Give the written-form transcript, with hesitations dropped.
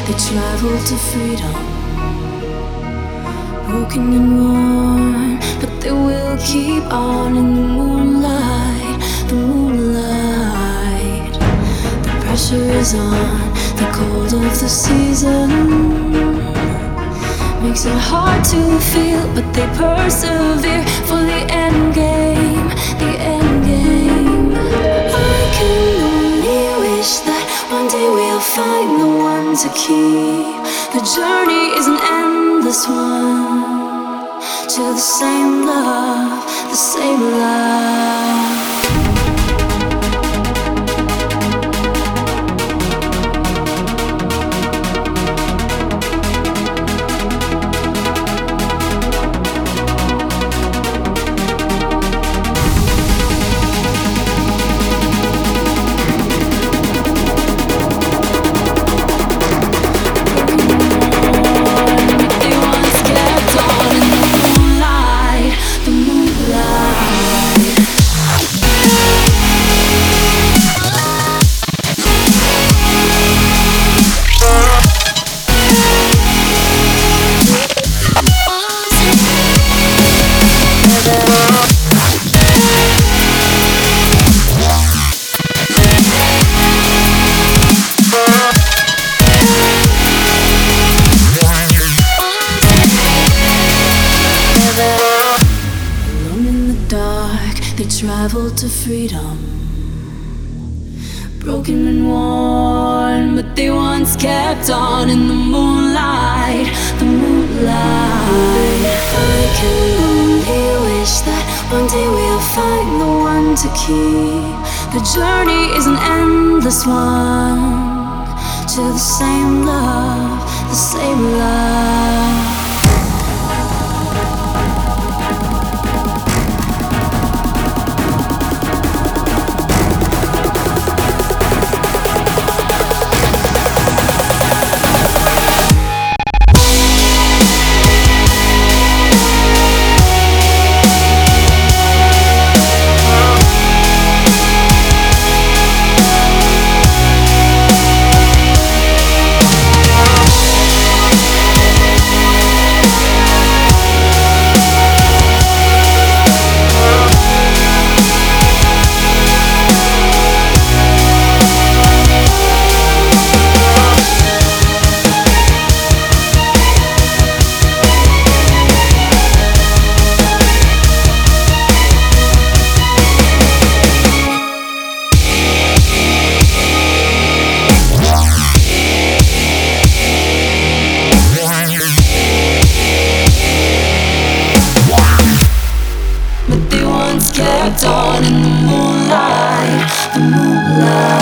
they travel to freedom. Broken and worn, but they will keep on in the moonlight, the moonlight. The pressure is on, the cold of the season makes it hard to feel, but they persevere for the end game, the end game. I can only wish that one day we'll find the one to keep. The journey is an endless one to the same love, the same love. They travel to freedom. Broken and worn, but they once kept on in the moonlight, the moonlight. I can only wish that one day we'll find the one to keep. The journey is an endless one to the same love, the same love. Kept on in the moonlight, the moonlight.